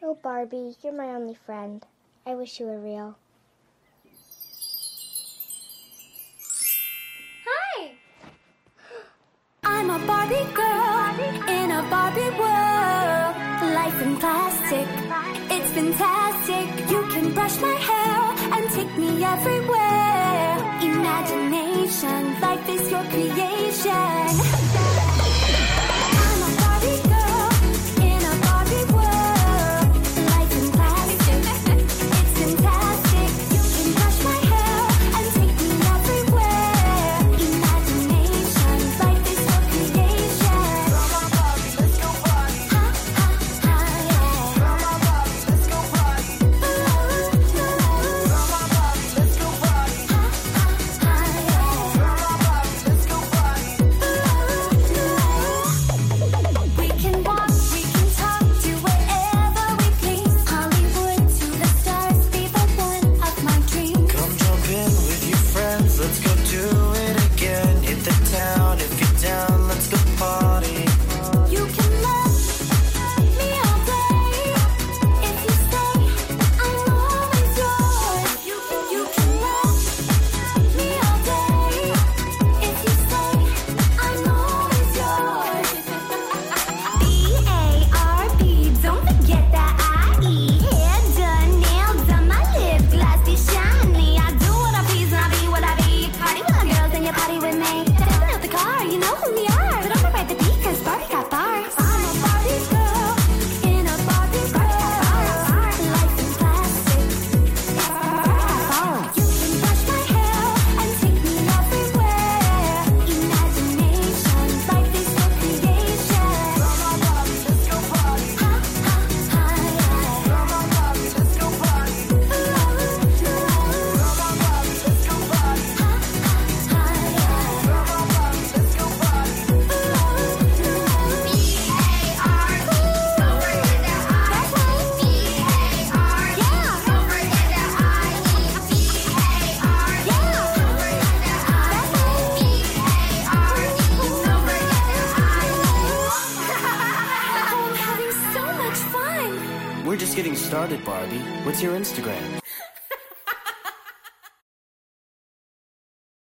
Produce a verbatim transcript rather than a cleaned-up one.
Oh, Barbie, you're my only friend. I wish you were real. Hi! I'm a Barbie girl in a Barbie world. Life in plastic, it's fantastic. You can brush my hair and take me everywhere. Imagination, life is your creation. I'm a Barbie girl in a Barbie world. Life in plastic, it's fantastic. You can brush my hair and take me everywhere. Imagination, life is your creation. Come on, Barbie, let's go party. Ha, ha, ha, yeah. Come on, Barbie, let's go party. Ooh, ooh. Come on, Barbie, let's go party. Ha, ha, ha, yeah. Come on, Barbie, let's go party. Ooh, ooh. We can walk, we can talk, do whatever we please. Hollywood to the stars, be the one of my dreams. Come jump in with your friends, let's go do it again. Hit the town, if you're down, let's go party. You can love me all day. If you stay, I'm always yours. You can, you can love me all day. If you stay, I'm always yours. B A R B, don't forget that I E. Hair done, nails done, my lip gloss be shiny. I do what I please and I be what I be. Party with my girls and you party with me. Stepping out the car, you know who we are. But don't forget the beat, cause Barbie got bars. I'm a Barbie girl in a Barbie world. Life is plastic. You can brush my hair and take me everywhere. Imagination, life is your creation. Come on, Barbie, let's go party. Ha, ha, ha, yeah. Come on, Barbie, let's go party. Ooh, ooh. Come on, Barbie, let's go party. Ha, ha, ha, yeah. Come on, Barbie, let's go party. I'm having so much fun. We're just getting started, Barbie. What's your Instagram?